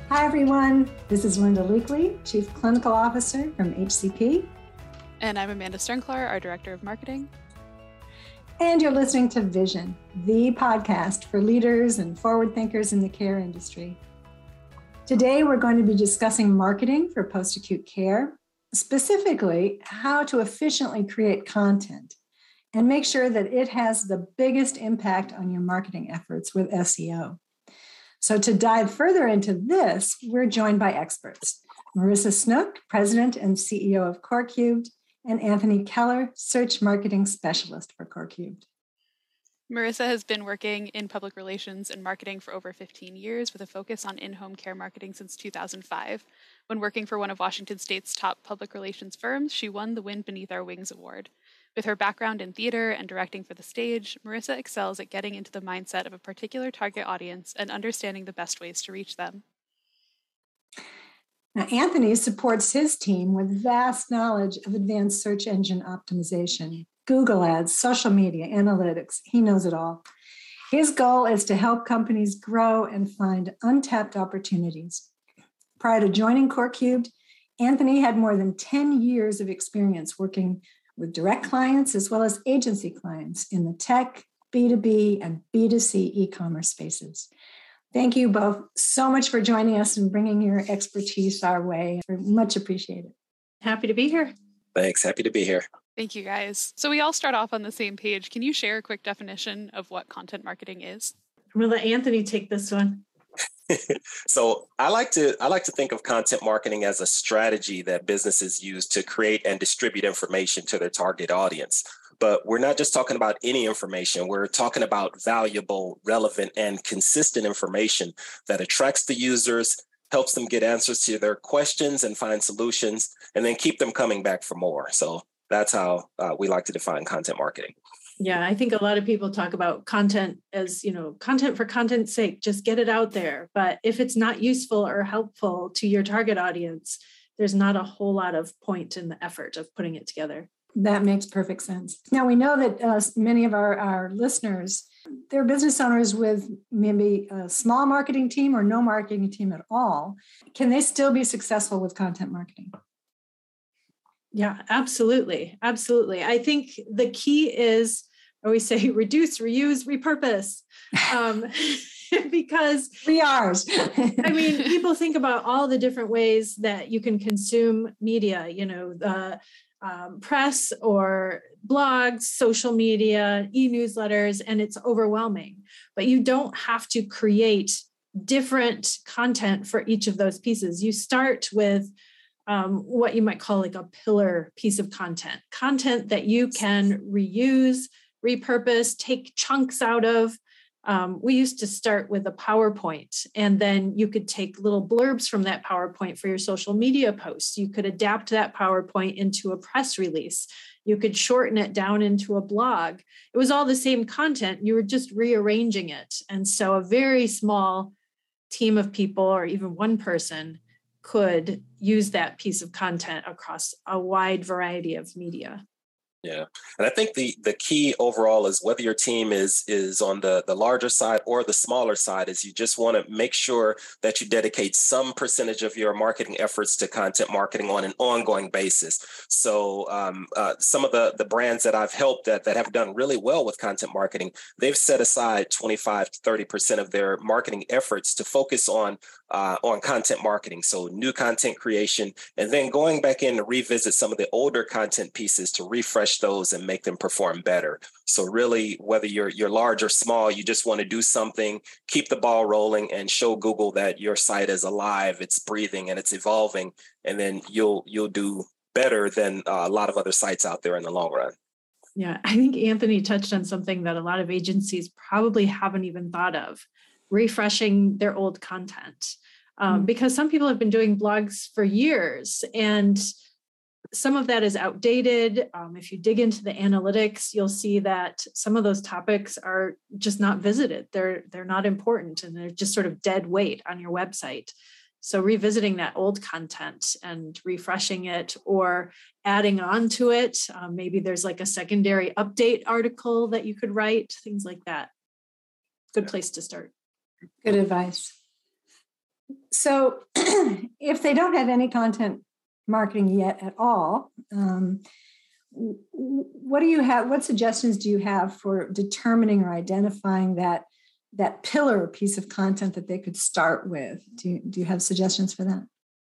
Hi, everyone. This is Linda Leakley, Chief Clinical Officer from HCP. And I'm Amanda Sternklar, our Director of Marketing. And you're listening to Vision, the podcast for leaders and forward thinkers in the care industry. Today, we're going to be discussing marketing for post-acute care, specifically how to efficiently create content and make sure that it has the biggest impact on your marketing efforts with SEO. So to dive further into this, we're joined by experts. Marissa Snook, President and CEO of CoreCubed, and Anthony Keller, Search Marketing Specialist for CoreCubed. Marissa has been working in public relations and marketing for over 15 years with a focus on in-home care marketing since 2005. When working for one of Washington State's top public relations firms, she won the Wind Beneath Our Wings Award. With her background in theater and directing for the stage, Marissa excels at getting into the mindset of a particular target audience and understanding the best ways to reach them. Now, Anthony supports his team with vast knowledge of advanced search engine optimization, Google Ads, social media, analytics. He knows it all. His goal is to help companies grow and find untapped opportunities. Prior to joining CoreCubed, Anthony had more than 10 years of experience working with direct clients as well as agency clients in the tech, B2B, and B2C e-commerce spaces. Thank you both so much for joining us and bringing your expertise our way. We're much appreciated. Happy to be here. Thanks. Happy to be here. Thank you, guys. So we all start off on the same page. Can you share a quick definition of what content marketing is? I'm going to let Anthony take this one. So I like to think of content marketing as a strategy that businesses use to create and distribute information to their target audience. But we're not just talking about any information. We're talking about valuable, relevant, and consistent information that attracts the users, helps them get answers to their questions and find solutions, and then keep them coming back for more. So that's how we like to define content marketing. Yeah, I think a lot of people talk about content as, content for content's sake, just get it out there. But if it's not useful or helpful to your target audience, there's not a whole lot of point in the effort of putting it together. That makes perfect sense. Now, we know that many of our listeners, they're business owners with maybe a small marketing team or no marketing team at all. Can they still be successful with content marketing? Yeah, absolutely. Absolutely. I think the key is, I always say, reduce, reuse, repurpose. Because 3 R's. I mean, people think about all the different ways that you can consume media, press or blogs, social media, e-newsletters, and it's overwhelming. But you don't have to create different content for each of those pieces. You start with what you might call like a pillar piece of content that you can reuse, repurpose, take chunks out of. We used to start with a PowerPoint, and then you could take little blurbs from that PowerPoint for your social media posts. You could adapt that PowerPoint into a press release. You could shorten it down into a blog. It was all the same content. You were just rearranging it. And so a very small team of people, or even one person, could use that piece of content across a wide variety of media. Yeah. And I think the key overall is whether your team is on the larger side or the smaller side, is you just want to make sure that you dedicate some percentage of your marketing efforts to content marketing on an ongoing basis. So some of the brands that I've helped that have done really well with content marketing, they've set aside 25 to 30% of their marketing efforts to focus on content marketing. So new content creation, and then going back in to revisit some of the older content pieces to refresh those and make them perform better. So really, whether you're large or small, you just want to do something, keep the ball rolling, and show Google that your site is alive, it's breathing, and it's evolving, and then you'll do better than a lot of other sites out there in the long run. Yeah, I think Anthony touched on something that a lot of agencies probably haven't even thought of: refreshing their old content. Because some people have been doing blogs for years, and some of that is outdated. If you dig into the analytics, you'll see that some of those topics are just not visited. They're not important, and they're just sort of dead weight on your website. So revisiting that old content and refreshing it, or adding on to it. Maybe there's like a secondary update article that you could write, things like that. Good place to start. Good advice. So if they don't have any content marketing yet at all, what do you have? What suggestions do you have for determining or identifying that pillar piece of content that they could start with? Do you have suggestions for that?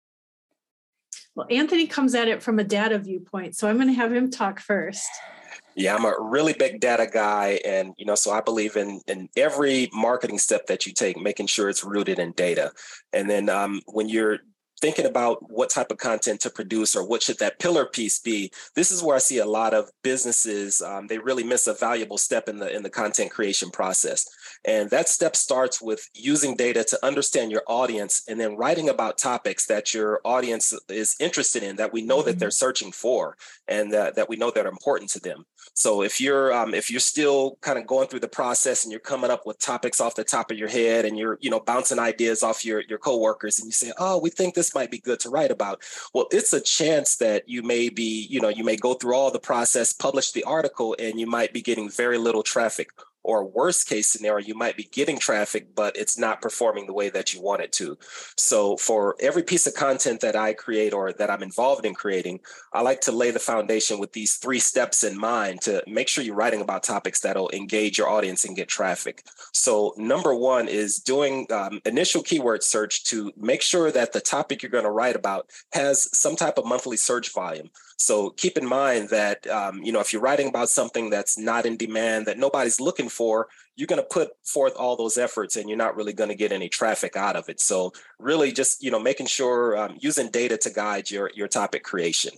Well, Anthony comes at it from a data viewpoint, so I'm going to have him talk first. Yeah, I'm a really big data guy. And, so I believe in every marketing step that you take, making sure it's rooted in data. And then when you're thinking about what type of content to produce or what should that pillar piece be, this is where I see a lot of businesses, they really miss a valuable step in the content creation process. And that step starts with using data to understand your audience and then writing about topics that your audience is interested in, that we know that they're searching for and that we know that are important to them. So if you're still kind of going through the process and you're coming up with topics off the top of your head and you're bouncing ideas off your coworkers and you say, oh, we think this might be good to write about. Well, it's a chance that you may go through all the process, publish the article, and you might be getting very little traffic. Or worst case scenario, you might be getting traffic, but it's not performing the way that you want it to. So for every piece of content that I create or that I'm involved in creating, I like to lay the foundation with these 3 steps in mind to make sure you're writing about topics that'll engage your audience and get traffic. So number 1 is doing initial keyword search to make sure that the topic you're going to write about has some type of monthly search volume. So keep in mind that, if you're writing about something that's not in demand, that nobody's looking for, you're going to put forth all those efforts and you're not really going to get any traffic out of it. So really just, making sure using data to guide your topic creation.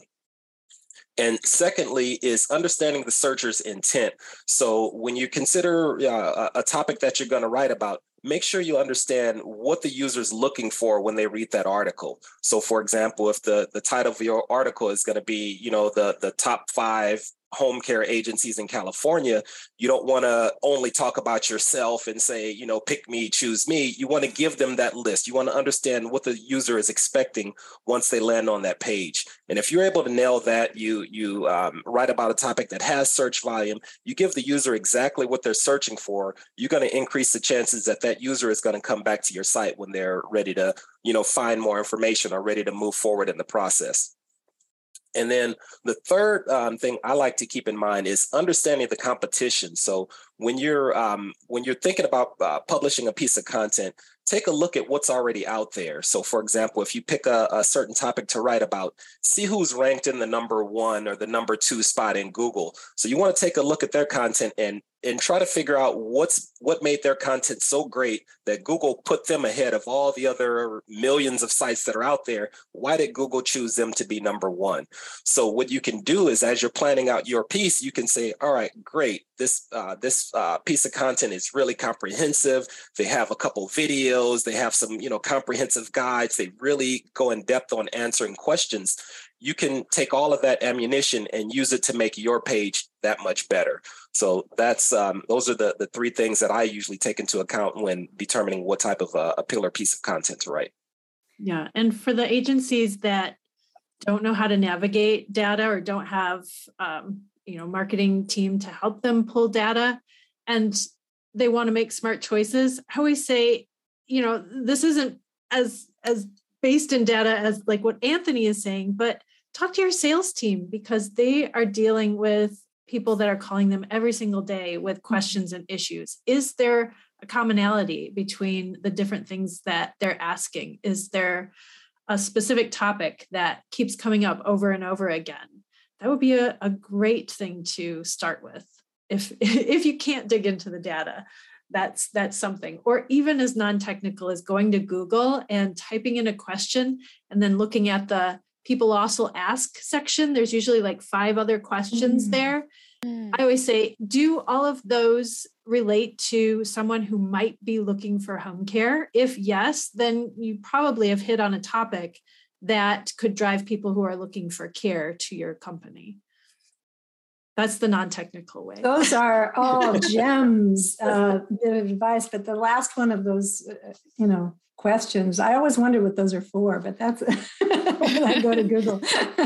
And secondly is understanding the searcher's intent. So when you consider a topic that you're going to write about, make sure you understand what the user's looking for when they read that article. So for example, if the title of your article is going to be, the top 5 home care agencies in California, you don't want to only talk about yourself and say, pick me, choose me. You want to give them that list. You want to understand what the user is expecting once they land on that page. And if you're able to nail that, you write about a topic that has search volume, you give the user exactly what they're searching for, you're going to increase the chances that user is going to come back to your site when they're ready to, find more information or ready to move forward in the process. And then the third thing I like to keep in mind is understanding the competition. So when you're thinking about publishing a piece of content, take a look at what's already out there. So for example, if you pick a certain topic to write about, see who's ranked in the number 1 or the number 2 spot in Google. So you want to take a look at their content and try to figure out what made their content so great that Google put them ahead of all the other millions of sites that are out there. Why did Google choose them to be number 1? So what you can do is, as you're planning out your piece, you can say, all right, great. This piece of content is really comprehensive. They have a couple videos. They have some, comprehensive guides. They really go in depth on answering questions. You can take all of that ammunition and use it to make your page that much better. So that's those are the 3 things that I usually take into account when determining what type of a pillar piece of content to write. Yeah. And for the agencies that don't know how to navigate data or don't have, marketing team to help them pull data and they want to make smart choices, I always say, this isn't as based in data as like what Anthony is saying, but talk to your sales team because they are dealing with people that are calling them every single day with questions and issues. Is there a commonality between the different things that they're asking? Is there a specific topic that keeps coming up over and over again? That would be a great thing to start with. If you can't dig into the data, that's something. Or even as non-technical as going to Google and typing in a question and then looking at the people also ask section. There's usually like 5 other questions there. I always say, do all of those relate to someone who might be looking for home care? If yes, then you probably have hit on a topic that could drive people who are looking for care to your company. That's the non-technical way. Those are all gems, bit of advice. But the last one of those, questions, I always wonder what those are for, but that's when I go to Google.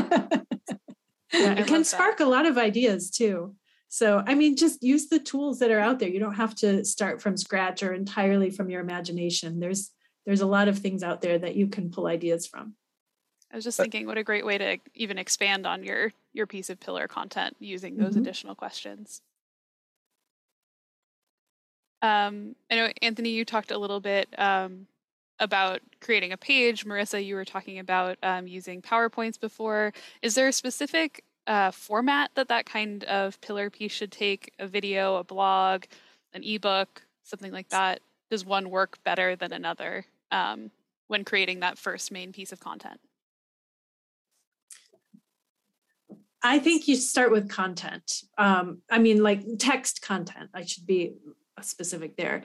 It can spark a lot of ideas too. So, just use the tools that are out there. You don't have to start from scratch or entirely from your imagination. There's there's a lot of things out there that you can pull ideas from. I was just thinking, what a great way to even expand on your piece of pillar content using those additional questions. I know, Anthony, you talked a little bit about creating a page. Marissa, you were talking about using PowerPoints before. Is there a specific format that kind of pillar piece should take? A video, a blog, an ebook, something like that? Does one work better than another when creating that first main piece of content? I think you start with content. Like text content. I should be specific there.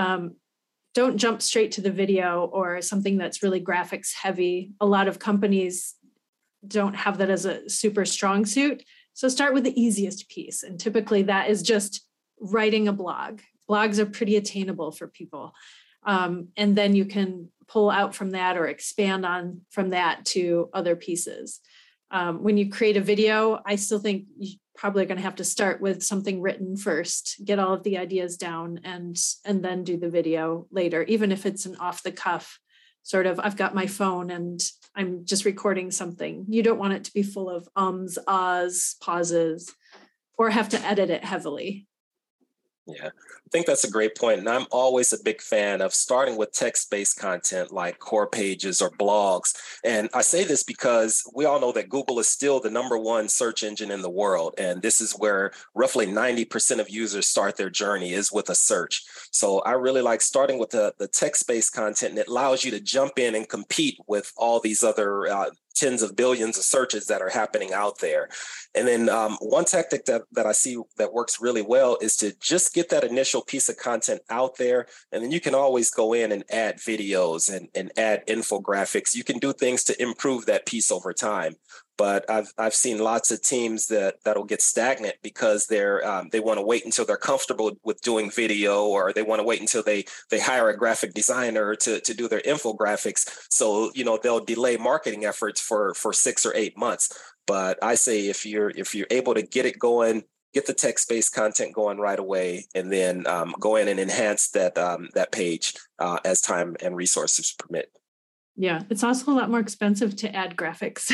Don't jump straight to the video or something that's really graphics heavy. A lot of companies don't have that as a super strong suit. So start with the easiest piece. And typically that is just writing a blog. Blogs are pretty attainable for people. And then you can pull out from that or expand on from that to other pieces. When you create a video, I still think you're probably going to have to start with something written first, get all of the ideas down, and then do the video later, even if it's an off the cuff sort of, I've got my phone and I'm just recording something. You don't want it to be full of ums, ahs, pauses, or have to edit it heavily. Yeah, I think that's a great point. And I'm always a big fan of starting with text-based content like core pages or blogs. And I say this because we all know that Google is still the #1 search engine in the world. And this is where roughly 90% of users start their journey, is with a search. So I really like starting with the text-based content, and it allows you to jump in and compete with all these other tens of billions of searches that are happening out there. And then one tactic that I see that works really well is to just get that initial piece of content out there. And then you can always go in and add videos and add infographics. You can do things to improve that piece over time. But I've seen lots of teams that'll get stagnant because they want to wait until they're comfortable with doing video, or they want to wait until they hire a graphic designer to do their infographics. So they'll delay marketing efforts for 6 or 8 months. But I say if you're able to get it going, get the text-based content going right away, and then go in and enhance that page as time and resources permit. Yeah, it's also a lot more expensive to add graphics.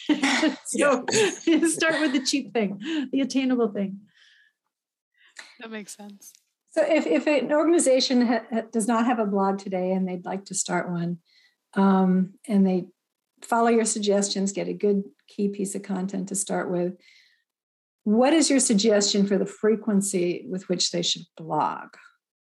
So start with the cheap thing, the attainable thing. That makes sense. So if an organization does not have a blog today and they'd like to start one, and they follow your suggestions, get a good key piece of content to start with, what is your suggestion for the frequency with which they should blog?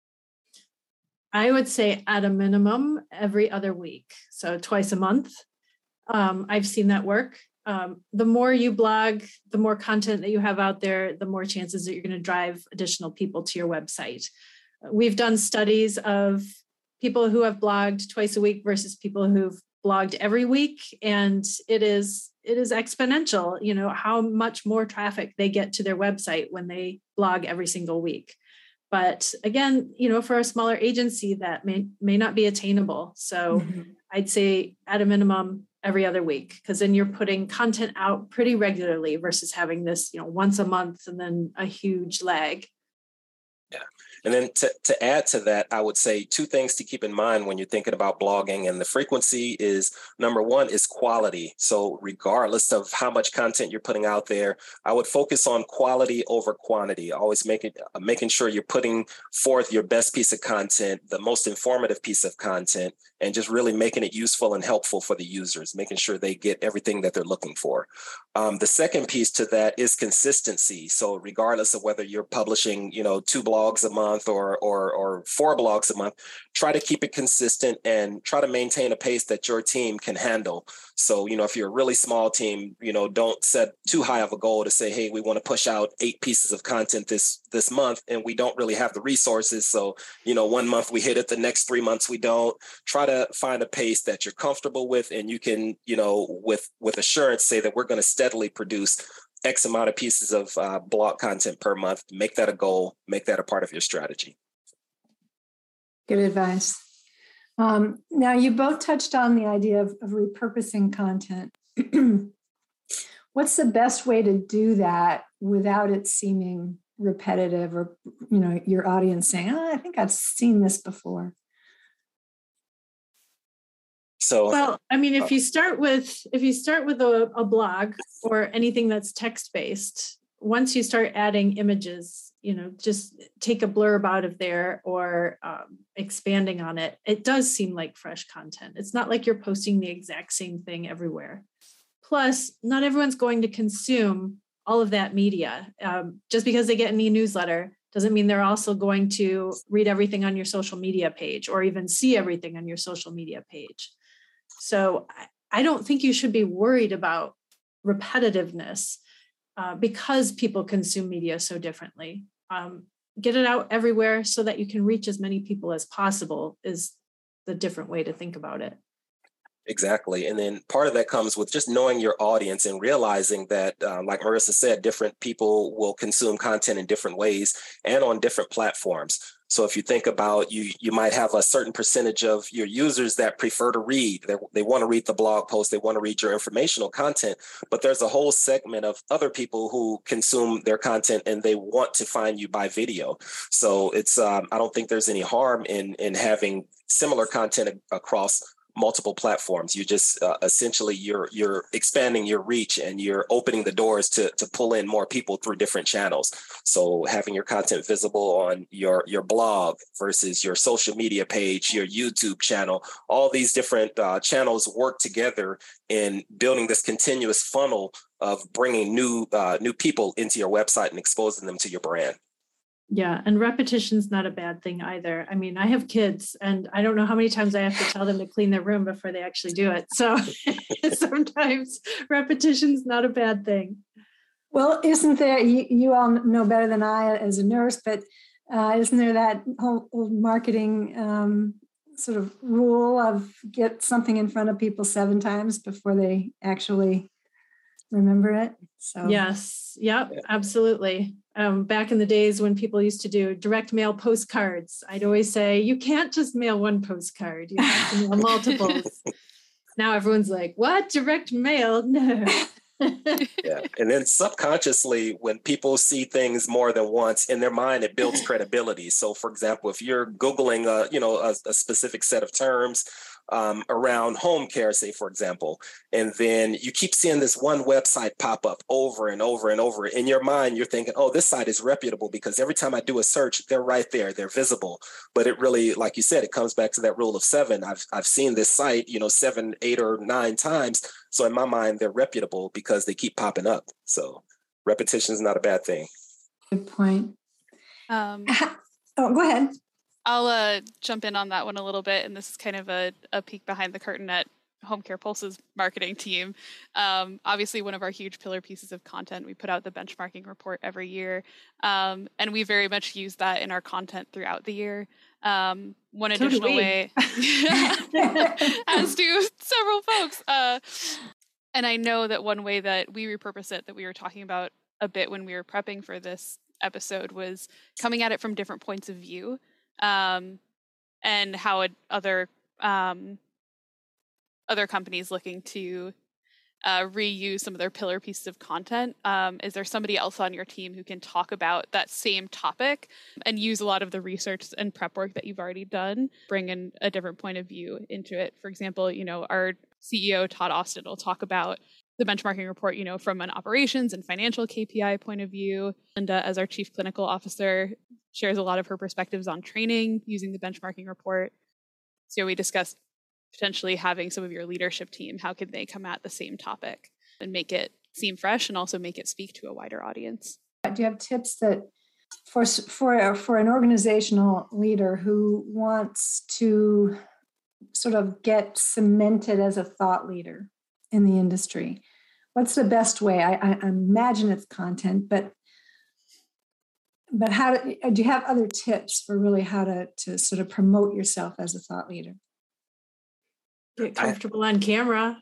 I would say at a minimum every other week, so twice a month. I've seen that work. The more you blog, the more content that you have out there, the more chances that you're going to drive additional people to your website. We've done studies of people who have blogged twice a week versus people who've blogged every week, and it is exponential, how much more traffic they get to their website when they blog every single week. But again, for a smaller agency, that may not be attainable. So I'd say at a minimum every other week, because then you're putting content out pretty regularly versus having this, once a month and then a huge lag. Yeah. And then to add to that, I would say 2 things to keep in mind when you're thinking about blogging. And the frequency is, number 1 is quality. So regardless of how much content you're putting out there, I would focus on quality over quantity. Always making sure you're putting forth your best piece of content, the most informative piece of content, and just really making it useful and helpful for the users, making sure they get everything that they're looking for. The second piece to that is consistency. So regardless of whether you're publishing, 2 blogs a month or 4 blogs a month, try to keep it consistent and try to maintain a pace that your team can handle. So, if you're a really small team, don't set too high of a goal to say, hey, we want to push out 8 pieces of content this month, and we don't really have the resources. So, 1 month we hit it, the next 3 months we don't. Try to find a pace that you're comfortable with, and you can, with assurance say that we're going to steadily produce X amount of pieces of blog content per month. Make that a goal, make that a part of your strategy. Good advice. Now, you both touched on the idea of repurposing content. What's the best way to do that without it seeming repetitive or, your audience saying, I think I've seen this before? So, well, I mean, if you start with a blog or anything that's text-based, once you start adding images, just take a blurb out of there or expanding on it, it does seem like fresh content. It's not like you're posting the exact same thing everywhere. Plus, not everyone's going to consume all of that media. Just because they get an e-newsletter doesn't mean they're also going to read everything on your social media page or even see everything on your social media page. So I don't think you should be worried about repetitiveness because people consume media so differently. Get it out everywhere so that you can reach as many people as possible is the different way to think about it. Exactly. And then part of that comes with just knowing your audience and realizing that, like Marissa said, different people will consume content in different ways and on different platforms. So if you think about you might have a certain percentage of your users that prefer to read. They want to read the blog post. They want to read your informational content. But there's a whole segment of other people who consume their content and they want to find you by video. So it's I don't think there's any harm in having similar content across multiple platforms. You just essentially you're expanding your reach and you're opening the doors to pull in more people through different channels. So having your content visible on your blog versus your social media page, your YouTube channel, all these different channels work together in building this continuous funnel of bringing new people into your website and exposing them to your brand. Yeah, and repetition's not a bad thing either. I mean, I have kids and I don't know how many times I have to tell them to clean their room before they actually do it. So sometimes repetition's not a bad thing. Well, isn't there, you all know better than I as a nurse, but isn't there that whole marketing sort of rule of get something in front of people 7 times before they actually remember it? So yes, yep, absolutely. Back in the days when people used to do direct mail postcards, I'd always say, you can't just mail one postcard, you have to mail multiples. Now everyone's like, what? Direct mail? No. Yeah. And then subconsciously, when people see things more than once in their mind, it builds credibility. So for example, if you're Googling a specific set of terms around home care, say, for example, and then you keep seeing this one website pop up over and over and over. In your mind, you're thinking, oh, this site is reputable because every time I do a search, they're right there, they're visible. But it really, like you said, it comes back to that rule of 7. I've seen this site, 7, 8, or 9 times. So in my mind, they're reputable because they keep popping up. So repetition is not a bad thing. Good point. Go ahead. I'll jump in on that one a little bit, and this is kind of a peek behind the curtain at Home Care Pulse's marketing team. Obviously, one of our huge pillar pieces of content, we put out the benchmarking report every year, and we very much use that in our content throughout the year. One additional way, as do several folks. And I know that one way that we repurpose it, that we were talking about a bit when we were prepping for this episode, was coming at it from different points of view. And how other companies looking to reuse some of their pillar pieces of content. Is there somebody else on your team who can talk about that same topic and use a lot of the research and prep work that you've already done, bring in a different point of view into it? For example, our CEO, Todd Austin, will talk about the benchmarking report, from an operations and financial KPI point of view. Linda, as our chief clinical officer, shares a lot of her perspectives on training using the benchmarking report. So we discussed potentially having some of your leadership team, how could they come at the same topic and make it seem fresh and also make it speak to a wider audience? Do you have tips that for an organizational leader who wants to sort of get cemented as a thought leader in the industry? What's the best way? I imagine it's content, but how do you have other tips for really how to sort of promote yourself as a thought leader? Get comfortable on camera.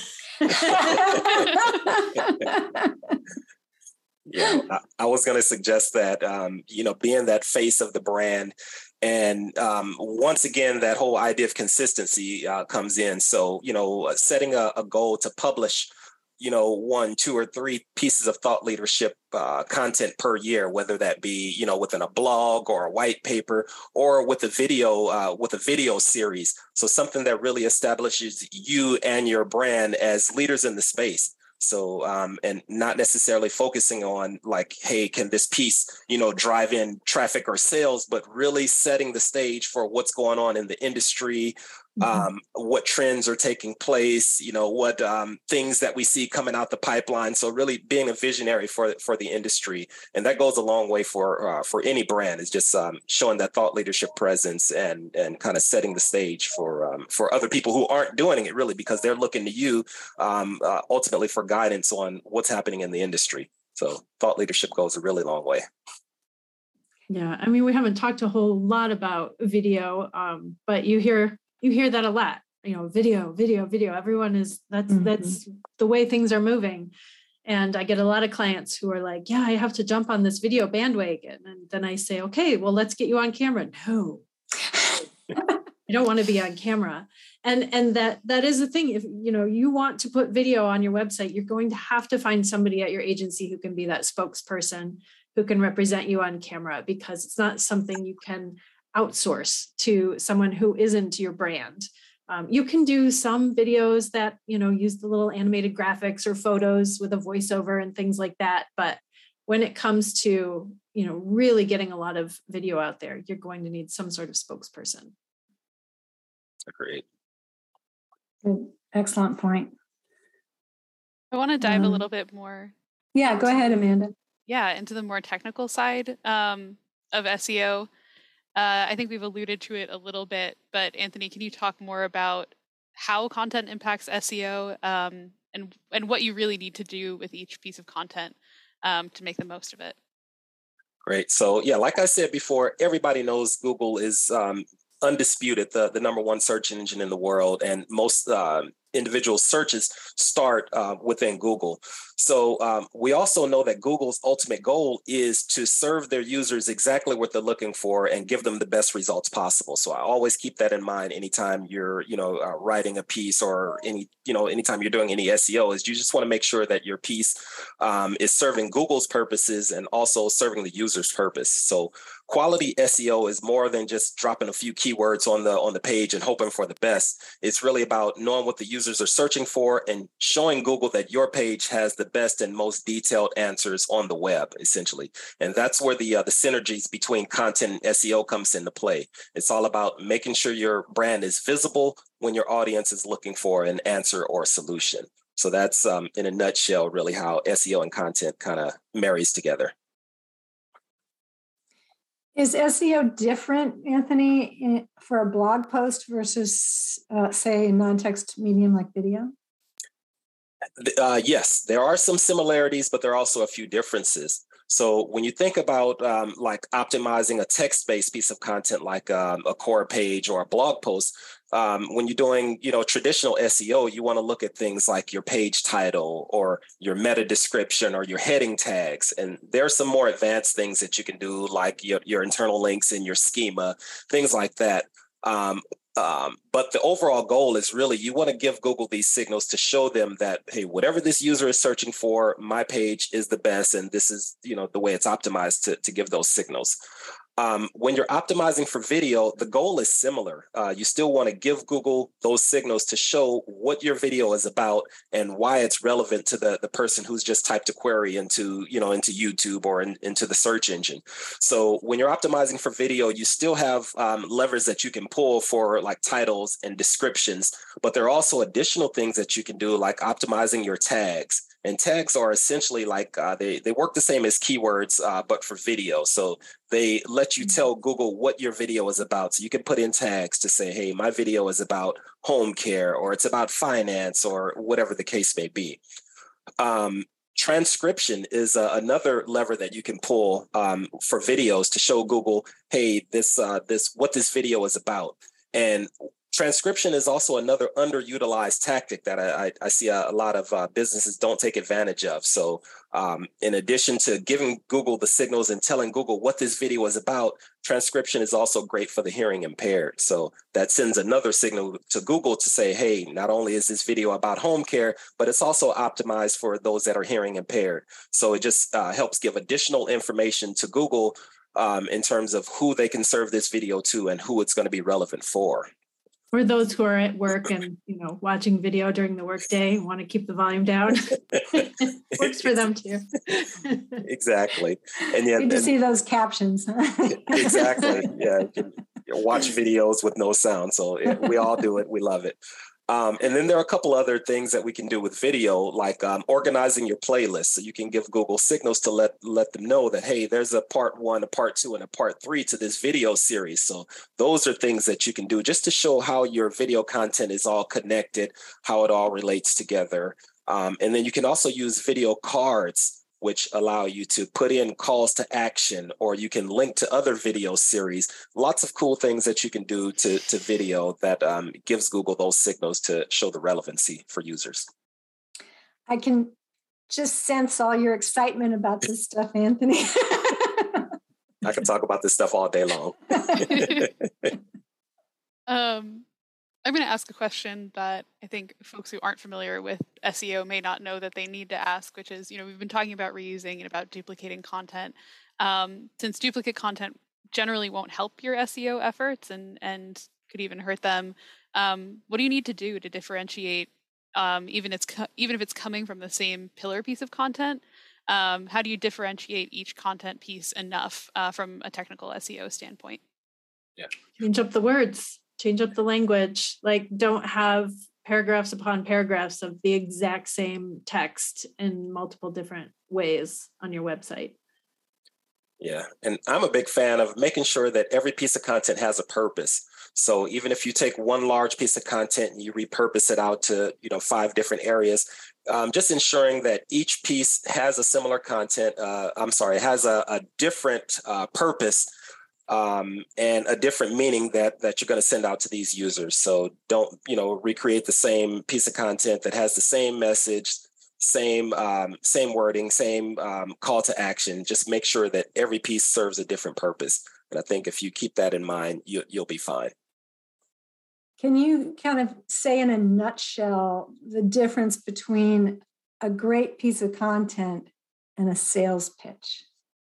Yeah, I was going to suggest that, being that face of the brand. And once again, that whole idea of consistency comes in. So, setting a goal to publish, 1, 2, or 3 pieces of thought leadership content per year, whether that be, within a blog or a white paper or with a video series. So something that really establishes you and your brand as leaders in the space. So, and not necessarily focusing on like, hey, can this piece, drive in traffic or sales, but really setting the stage for what's going on in the industry, what trends are taking place, what things that we see coming out the pipeline. So really being a visionary for the industry. And that goes a long way for any brand, is just showing that thought leadership presence and kind of setting the stage for other people who aren't doing it really, because they're looking to you ultimately for guidance on what's happening in the industry. So thought leadership goes a really long way. Yeah. I mean, we haven't talked a whole lot about video, but you hear that a lot, video. Everyone that's the way things are moving. And I get a lot of clients who are like, yeah, I have to jump on this video bandwagon. And then I say, okay, well, let's get you on camera. No, I don't want to be on camera. And that is the thing. If, you want to put video on your website, you're going to have to find somebody at your agency who can be that spokesperson, who can represent you on camera, because it's not something you can outsource to someone who isn't your brand. You can do some videos that, use the little animated graphics or photos with a voiceover and things like that. But when it comes to, really getting a lot of video out there, you're going to need some sort of spokesperson. Agreed. Good. Excellent point. I want to dive a little bit more. Yeah, go ahead, Amanda. Yeah, into the more technical side of SEO. I think we've alluded to it a little bit, but Anthony, can you talk more about how content impacts SEO and what you really need to do with each piece of content to make the most of it? Great. So yeah, like I said before, everybody knows Google is undisputed the number one search engine in the world, and most individual searches start within Google. So we also know that Google's ultimate goal is to serve their users exactly what they're looking for and give them the best results possible. So I always keep that in mind anytime you're, writing a piece or anytime you're doing any SEO, is you just want to make sure that your piece is serving Google's purposes and also serving the user's purpose. So quality SEO is more than just dropping a few keywords on the page and hoping for the best. It's really about knowing what the users are searching for and showing Google that your page has the best and most detailed answers on the web, essentially. And that's where the synergies between content and SEO comes into play. It's all about making sure your brand is visible when your audience is looking for an answer or a solution. So that's in a nutshell, really how SEO and content kind of marries together. Is SEO different, Anthony, for a blog post versus, say, a non-text medium like video? Yes, there are some similarities, but there are also a few differences. So when you think about like optimizing a text-based piece of content like a core page or a blog post, when you're doing, traditional SEO, you want to look at things like your page title or your meta description or your heading tags. And there are some more advanced things that you can do, like your internal links and your schema, things like that. But the overall goal is really you want to give Google these signals to show them that, hey, whatever this user is searching for, my page is the best. And this is, the way it's optimized to give those signals. When you're optimizing for video, the goal is similar. You still want to give Google those signals to show what your video is about and why it's relevant to the person who's just typed a query into YouTube or into the search engine. So when you're optimizing for video, you still have levers that you can pull for like titles and descriptions, but there are also additional things that you can do, like optimizing your tags. And tags are essentially like they work the same as keywords, but for video. So they let you tell Google what your video is about. So you can put in tags to say, hey, my video is about home care, or it's about finance, or whatever the case may be. Transcription is another lever that you can pull for videos to show Google, hey, this what this video is about. And Transcription is also another underutilized tactic that I see a lot of businesses don't take advantage of. So in addition to giving Google the signals and telling Google what this video is about, transcription is also great for the hearing impaired. So that sends another signal to Google to say, hey, not only is this video about home care, but it's also optimized for those that are hearing impaired. So it just helps give additional information to Google in terms of who they can serve this video to and who it's going to be relevant for. Or those who are at work and, watching video during the workday want to keep the volume down. Works for them too. Exactly. And yeah, good to see those captions. Exactly. Yeah. You watch videos with no sound. So we all do it. We love it. And then there are a couple other things that we can do with video, like organizing your playlist. So you can give Google signals to let them know that, hey, there's a part 1, a part 2, and a part 3 to this video series. So those are things that you can do just to show how your video content is all connected, how it all relates together. And then you can also use video cards, which allow you to put in calls to action, or you can link to other video series. Lots of cool things that you can do to video that gives Google those signals to show the relevancy for users. I can just sense all your excitement about this stuff, Anthony. I can talk about this stuff all day long. I'm going to ask a question that I think folks who aren't familiar with SEO may not know that they need to ask, which is, we've been talking about reusing and about duplicating content. Since duplicate content generally won't help your SEO efforts and could even hurt them, what do you need to do to differentiate, even if it's coming from the same pillar piece of content? How do you differentiate each content piece enough from a technical SEO standpoint? Yeah. Change up the words. Change up the language, like don't have paragraphs upon paragraphs of the exact same text in multiple different ways on your website. Yeah, and I'm a big fan of making sure that every piece of content has a purpose. So even if you take one large piece of content and you repurpose it out to 5 different areas, just ensuring that each piece has a similar content. Has a different purpose. And a different meaning that you're going to send out to these users. So don't, recreate the same piece of content that has the same message, same wording, same call to action. Just make sure that every piece serves a different purpose. And I think if you keep that in mind, you'll be fine. Can you kind of say in a nutshell the difference between a great piece of content and a sales pitch?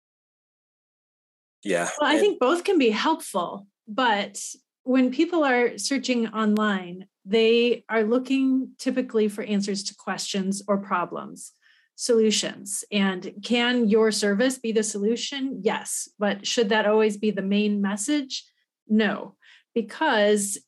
Yeah. Well, I think both can be helpful, but when people are searching online, they are looking typically for answers to questions or problems, solutions. And can your service be the solution? Yes. But should that always be the main message? No, because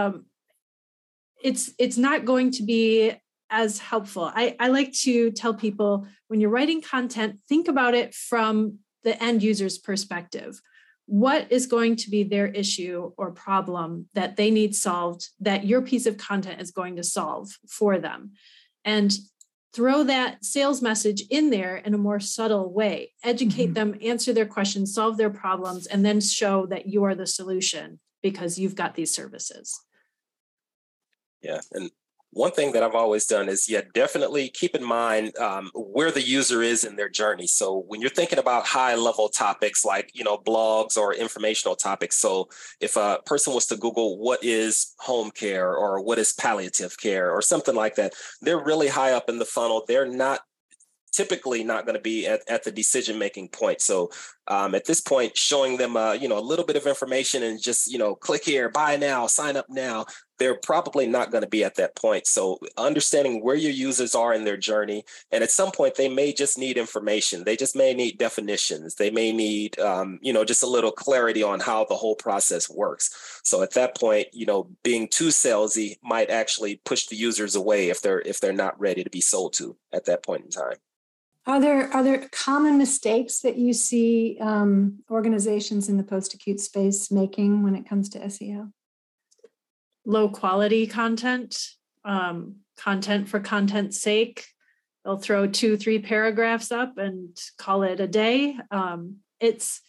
it's not going to be as helpful. I like to tell people, when you're writing content, think about it from the end user's perspective. What is going to be their issue or problem that they need solved that your piece of content is going to solve for them? And throw that sales message in there in a more subtle way. Educate them, answer their questions, solve their problems, and then show that you are the solution because you've got these services. Yeah. And one thing that I've always done is, definitely keep in mind where the user is in their journey. So when you're thinking about high level topics like, blogs or informational topics. So if a person was to Google what is home care or what is palliative care or something like that, they're really high up in the funnel. They're typically not going to be at the decision-making point. So at this point, showing them, a little bit of information and just, click here, buy now, sign up now, they're probably not going to be at that point. So understanding where your users are in their journey. And at some point, they may just need information. They just may need definitions. They may need, just a little clarity on how the whole process works. So at that point, being too salesy might actually push the users away if they're not ready to be sold to at that point in time. Are there common mistakes that you see organizations in the post-acute space making when it comes to SEO? Low quality content, content for content's sake. They'll throw 2-3 paragraphs up and call it a day. It's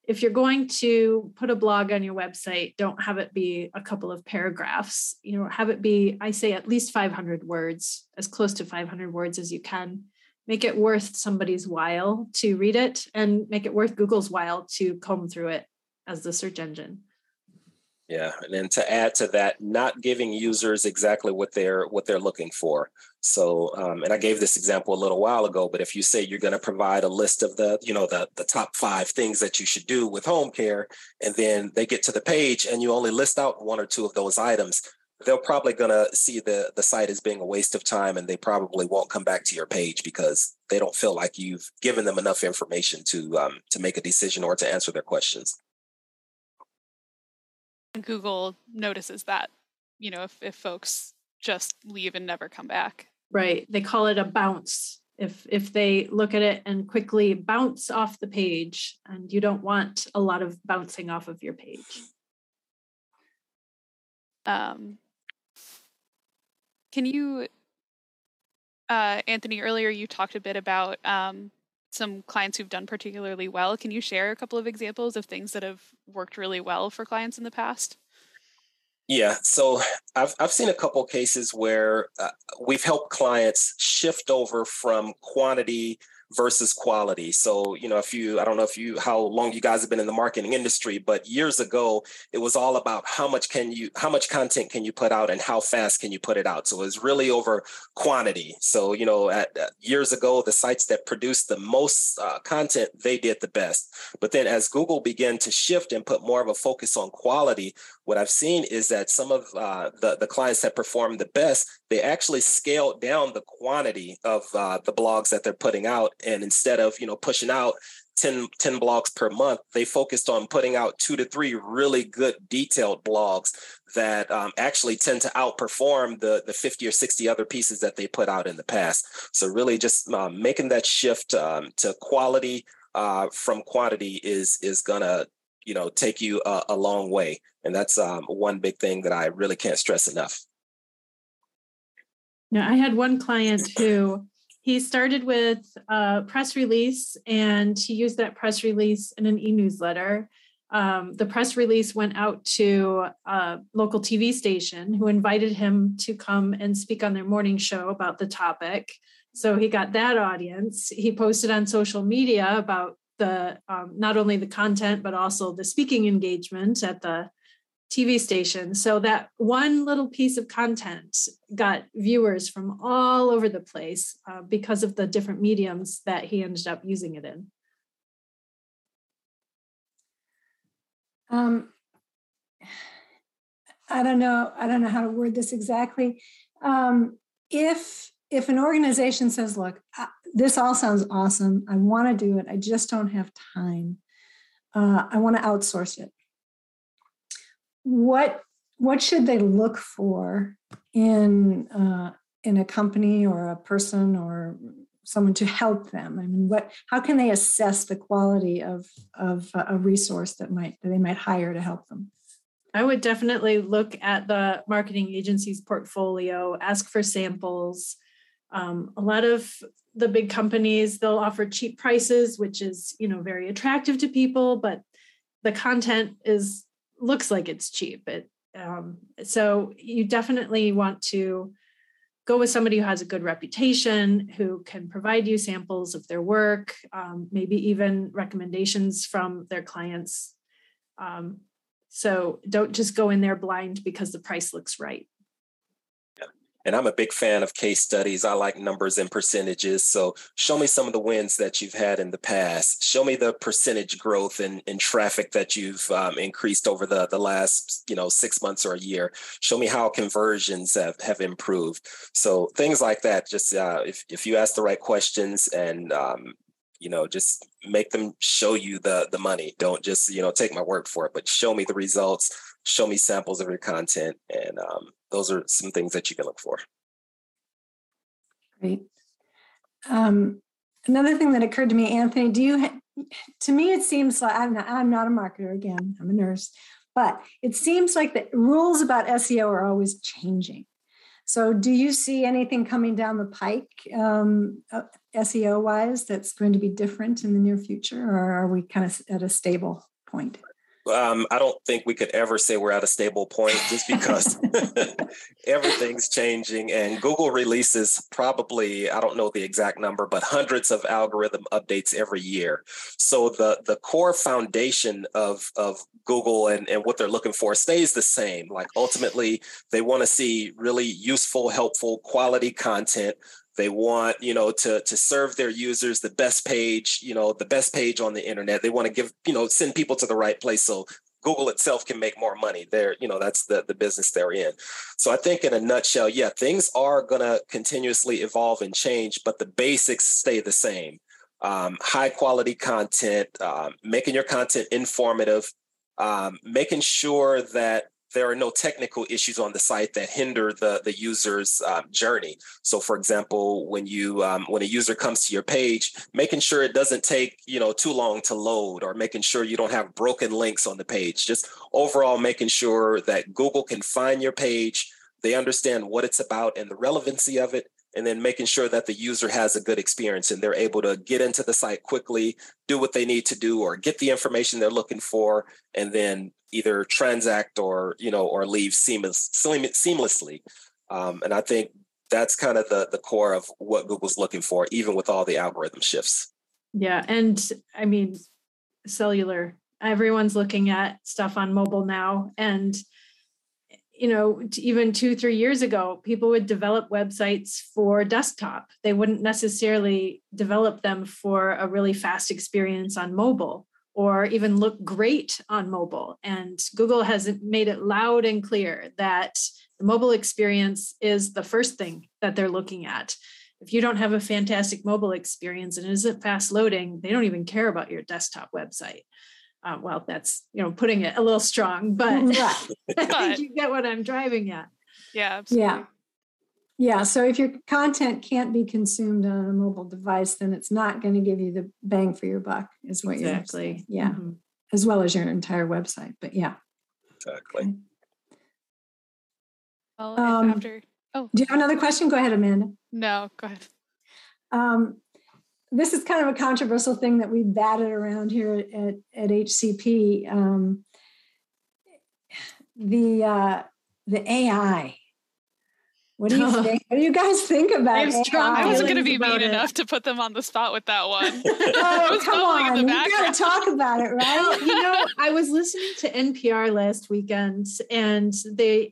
if you're going to put a blog on your website, don't have it be a couple of paragraphs, have it be, I say, at least 500 words, as close to 500 words as you can. Make it worth somebody's while to read it, and make it worth Google's while to comb through it as the search engine. Yeah, and then to add to that, not giving users exactly what they're looking for. So, and I gave this example a little while ago, but if you say you're going to provide a list of the top 5 things that you should do with home care, and then they get to the page and you only list out 1 or 2 of those items, they're probably going to see the site as being a waste of time, and they probably won't come back to your page because they don't feel like you've given them enough information to make a decision or to answer their questions. Google notices that, if folks just leave and never come back. Right. They call it a bounce. If they look at it and quickly bounce off the page, and you don't want a lot of bouncing off of your page. Can you, Anthony, earlier you talked a bit about some clients who've done particularly well. Can you share a couple of examples of things that have worked really well for clients in the past? Yeah, so I've seen a couple of cases where we've helped clients shift over from quantity versus quality. So, I don't know how long you guys have been in the marketing industry, but years ago, it was all about how much content can you put out and how fast can you put it out. So it was really over quantity. So, years ago, the sites that produced the most content, they did the best. But then as Google began to shift and put more of a focus on quality, what I've seen is that some of the clients that performed the best, they actually scaled down the quantity of the blogs that they're putting out. And instead of, pushing out 10 blogs per month, they focused on putting out 2 to 3 really good detailed blogs that actually tend to outperform the 50 or 60 other pieces that they put out in the past. So really just making that shift to quality from quantity is going to, take you a long way. And that's one big thing that I really can't stress enough. Now, I had one client who he started with a press release, and he used that press release in an e-newsletter. The press release went out to a local TV station who invited him to come and speak on their morning show about the topic. So he got that audience. He posted on social media about the not only the content, but also the speaking engagement at the TV station. So that one little piece of content got viewers from all over the place because of the different mediums that he ended up using it in. I don't know how to word this exactly. If an organization says, look, this all sounds awesome, I want to do it, I just don't have time, I want to outsource it. What should they look for in a company or a person or someone to help them? I mean, how can they assess the quality of a resource that they might hire to help them? I would definitely look at the marketing agency's portfolio, ask for samples. A lot of the big companies, they'll offer cheap prices, which is, very attractive to people, but the content looks like it's cheap. So you definitely want to go with somebody who has a good reputation, who can provide you samples of their work, maybe even recommendations from their clients. So don't just go in there blind because the price looks right. And I'm a big fan of case studies. I like numbers and percentages. So show me some of the wins that you've had in the past. Show me the percentage growth in traffic that you've increased over the last 6 months or a year. Show me how conversions have improved. So things like that. Just if you ask the right questions and just make them show you the money. Don't just take my word for it, but show me the results. Show me samples of your content, and those are some things that you can look for. Great. Another thing that occurred to me, Anthony, to me, it seems like I'm not a marketer, again, I'm a nurse, but it seems like the rules about SEO are always changing. So do you see anything coming down the pike, SEO wise, that's going to be different in the near future, or are we kind of at a stable point? I don't think we could ever say we're at a stable point just because everything's changing, and Google releases probably, I don't know the exact number, but hundreds of algorithm updates every year. So the core foundation of Google and what they're looking for stays the same. Like ultimately, they want to see really useful, helpful, quality content. They want, to serve their users the best page, the best page on the internet. They want to give, send people to the right place so Google itself can make more money. That's the business they're in. So I think in a nutshell, yeah, things are going to continuously evolve and change, but the basics stay the same. High quality content, making your content informative, making sure that there are no technical issues on the site that hinder the user's journey. So, for example, when a user comes to your page, making sure it doesn't take too long to load, or making sure you don't have broken links on the page. Just overall making sure that Google can find your page, they understand what it's about and the relevancy of it, and then making sure that the user has a good experience and they're able to get into the site quickly, do what they need to do, or get the information they're looking for, and then either transact or leave seamlessly. And I think that's kind of the core of what Google's looking for, even with all the algorithm shifts. Yeah. And I mean, cellular, everyone's looking at stuff on mobile now. And even 2-3 years ago, people would develop websites for desktop. They wouldn't necessarily develop them for a really fast experience on mobile, or even look great on mobile. And Google has made it loud and clear that the mobile experience is the first thing that they're looking at. If you don't have a fantastic mobile experience and it isn't fast loading, they don't even care about your desktop website. Well, that's, putting it a little strong, but I think you get what I'm driving at. Yeah, absolutely. Yeah. So if your content can't be consumed on a mobile device, then it's not going to give you the bang for your buck, is what you're saying. Yeah. Mm-hmm. As well as your entire website. But yeah. Exactly. Okay. Well, after. Oh. Do you have another question? Go ahead, Amanda. No, go ahead. This is kind of a controversial thing that we batted around here at HCP. The AI. What do you think? What do you guys think about it? I wasn't going to be mean enough to put them on the spot with that one. Oh, come on. You got to talk about it, right? I was listening to NPR last weekend, and the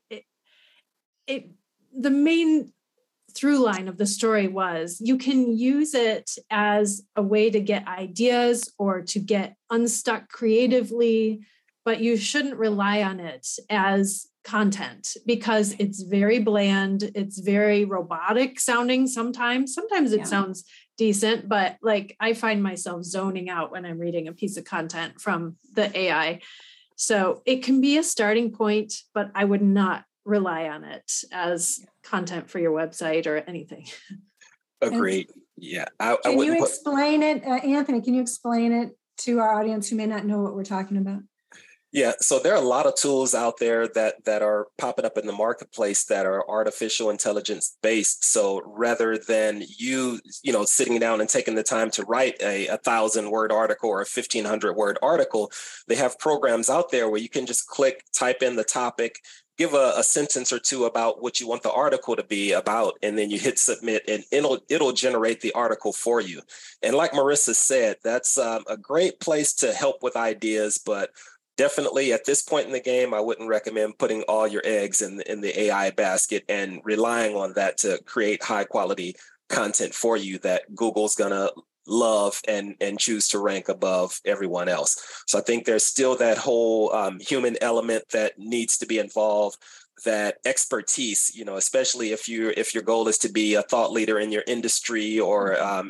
main through line of the story was you can use it as a way to get ideas or to get unstuck creatively, but you shouldn't rely on it as content because it's very bland. It's very robotic sounding sometimes. Sometimes it sounds decent, but like I find myself zoning out when I'm reading a piece of content from the AI. So it can be a starting point, but I would not rely on it as content for your website or anything. Agreed. Yeah. Can you explain it, Anthony? Can you explain it to our audience who may not know what we're talking about? Yeah, so there are a lot of tools out there that are popping up in the marketplace that are artificial intelligence based. So rather than you sitting down and taking the time to write a 1,000-word article or a 1,500-word article, they have programs out there where you can just click, type in the topic, give a sentence or two about what you want the article to be about, and then you hit submit, and it'll generate the article for you. And like Marissa said, that's a great place to help with ideas, but definitely at this point in the game, I wouldn't recommend putting all your eggs in the AI basket and relying on that to create high quality content for you that Google's gonna love and choose to rank above everyone else. So I think there's still that whole human element that needs to be involved, that expertise, especially if your goal is to be a thought leader in your industry or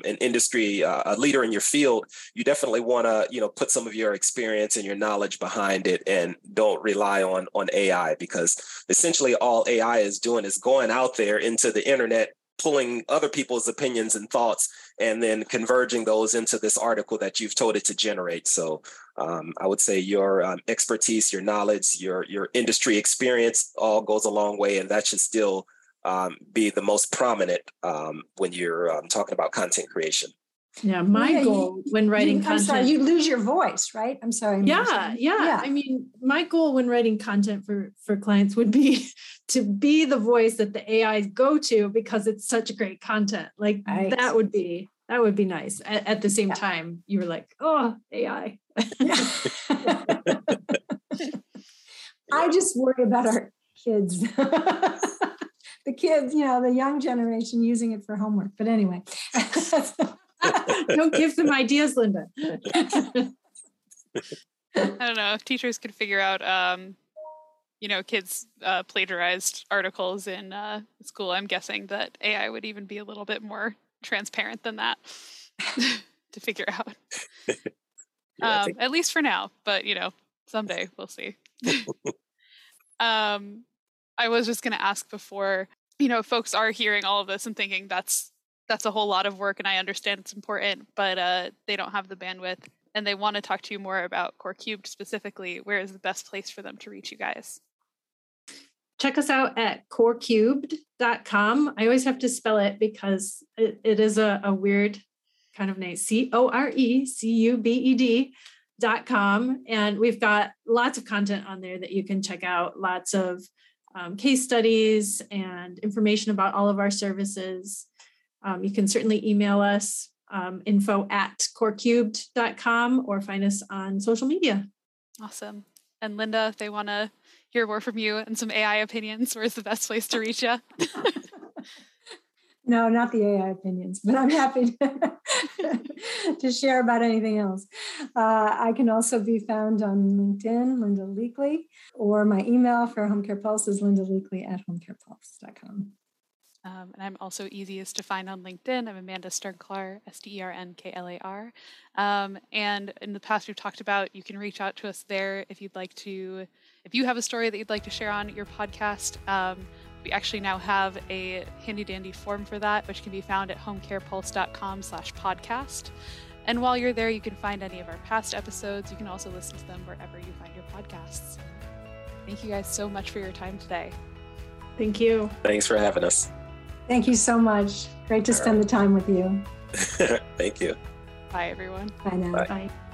a leader in your field, you definitely want to, put some of your experience and your knowledge behind it and don't rely on AI, because essentially all AI is doing is going out there into the internet, pulling other people's opinions and thoughts and then converging those into this article that you've told it to generate. So I would say your expertise, your knowledge, your industry experience all goes a long way. And that should still be the most prominent when you're talking about content creation. Yeah, my goal when writing content. I'm sorry, you lose your voice, right? I'm sorry. Yeah. I mean, my goal when writing content for clients would be to be the voice that the AIs go to because it's such great content. Like that would be nice. At the same time, you were like, oh, AI. I just worry about our kids. The kids, the young generation using it for homework. But anyway. Don't give them ideas, Linda. I don't know if teachers could figure out, kids plagiarized articles in school. I'm guessing that AI would even be a little bit more transparent than that to figure out. At least for now, but someday we'll see. I was just going to ask before, folks are hearing all of this and thinking that's a whole lot of work, and I understand it's important, but they don't have the bandwidth and they want to talk to you more about Core Cubed specifically. Where is the best place for them to reach you guys? Check us out at corecubed.com. I always have to spell it because it is a weird kind of name, CORECUBED.com. And we've got lots of content on there that you can check out, lots of case studies and information about all of our services. You can certainly email us, info@corecubed.com, or find us on social media. Awesome. And Linda, if they want to hear more from you and some AI opinions, where's the best place to reach you? No, not the AI opinions, but I'm happy to share about anything else. I can also be found on LinkedIn, Linda Leakley, or my email for Home Care Pulse is lindaleakley@homecarepulse.com. And I'm also easiest to find on LinkedIn. I'm Amanda Sternklar, STERNKLAR. And in the past, we've talked about you can reach out to us there if you have a story that you'd like to share on your podcast. We actually now have a handy dandy form for that, which can be found at homecarepulse.com/podcast. And while you're there, you can find any of our past episodes. You can also listen to them wherever you find your podcasts. Thank you guys so much for your time today. Thank you. Thanks for having us. Thank you so much. Great to spend the time with you. Thank you. Bye, everyone. Bye now. Bye. Bye.